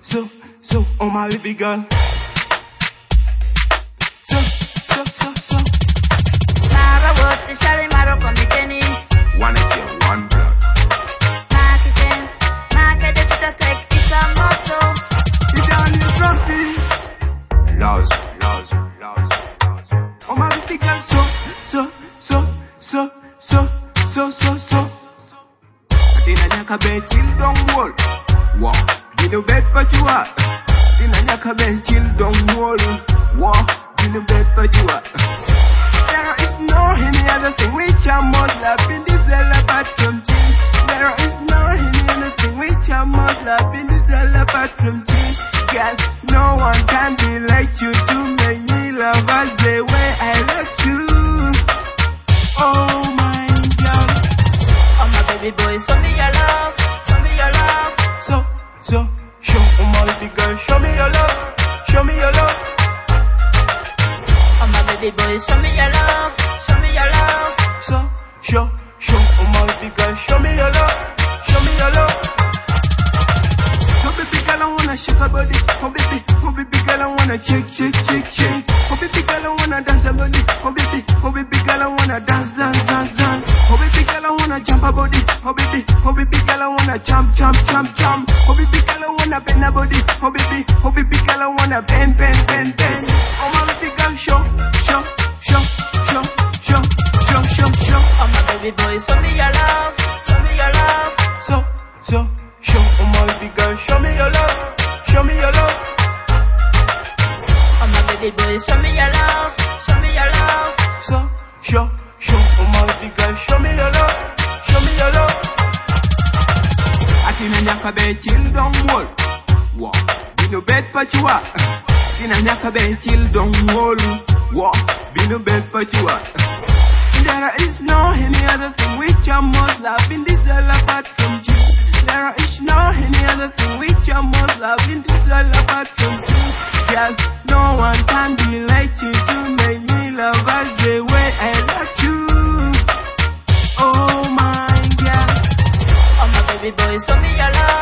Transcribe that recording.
oh my baby girl. So. Mara wote shari maro kwa mikeni. One at you, one blood. Makete tutatake ita moto. Down your trophy. Laws. Oh my baby girl, so. Dina nyaka be chill don't worry. Wow, dina bet but you are. Dina nyaka be chill don't worry. Wow, dina bet but you are. There is no any other thing which I must love in this hell apart from chill. There is no any other thing which I must love in this hell apart from chill. Girl, no one can be like you to make me love us the way I love you. Oh my girl. Oh my baby boy, show me your love. So, oh my baby girl, show me your love. Oh my baby boy, show me your love. So, oh my baby girl, show me your love. Oh baby girl, I wanna shake her body. Oh baby girl, I wanna shake. Oh baby girl, I wanna dance her body. Oh baby girl, I wanna dance. Oh baby girl, I wanna jump her body. Oh baby girl, I wanna jump. Oh baby girl, I wanna bend her body. Oh baby girl, I wanna bend. Oh my baby girl, show. Oh my baby boy, show me your love. So, oh my baby girl, show me your love. Oh my baby boy, show me your love. So, oh my baby girl, show me your love. Atina nyaka be chill don't worry. Wow, be no bed but you are. Atina nyaka be chill don't worry. Wow, be no bed but you are. There is no any other thing which I must love in this world apart from you. There is no any other thing which I must love in this world apart from you. Girl, no one can be like you to make me love us the way I love you. Oh my girl. Oh my baby boy, show me your love.